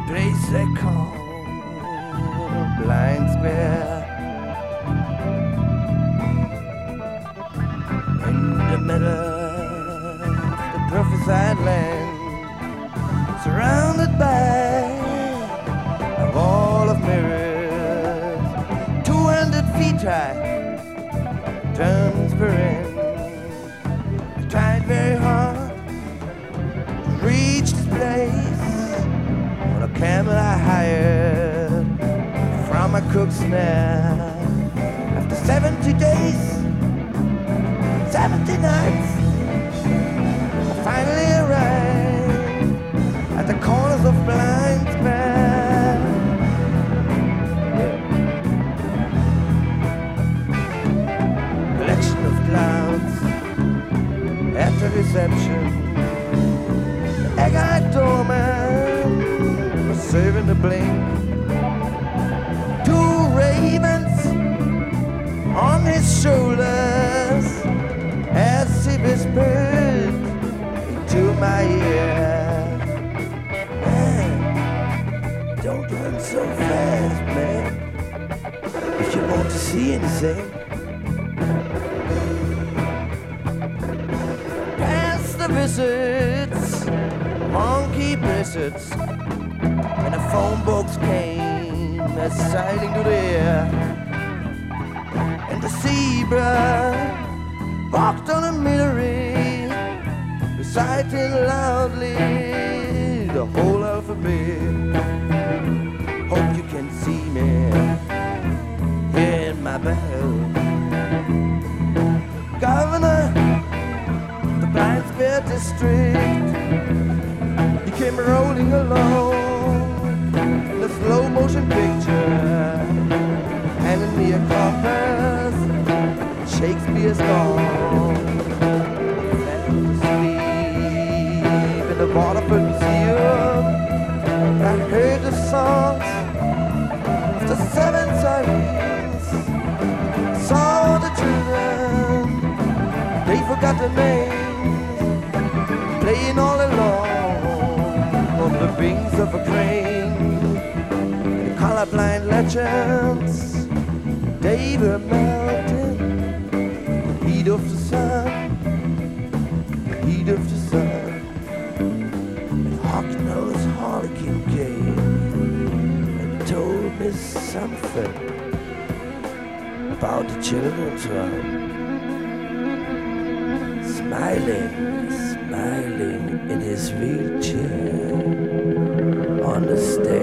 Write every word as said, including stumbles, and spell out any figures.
place they call Blind Square. In the middle of the prophesied land, surrounded by a wall of mirrors, two hundred feet high, transparent. I tried very hard to reach this place on a camel I hired from a cook's snare. After seventy days, seventy nights, I finally arrived at the corners of Blind Square. Collection of clouds at the reception. The egg-eyed doorman was serving the blink. Two ravens on his shoulders as he whispered into my ear, "Man, don't run so fast, man. If you want to see anything, past the visits, monkey blizzards, and the phone box came as sailing to the air, and the zebra walked on a millery, reciting loudly the whole alphabet. Hope you can see me here in my bell. Governor of the Blind Square district, he came rolling along in a slow motion picture, handing me a compass. Shakespeare's gone. Fell asleep in the Waterford Museum. I heard the songs of the seven sirens. Saw the children, they forgot their names, playing all along on the wings of a crane. The colorblind legends, they were melting. Heat of the sun, heat of the sun. And Hawk-nosed Harlequin came and told me something about the children's run. Smiling, smiling in his wheelchair on the stage.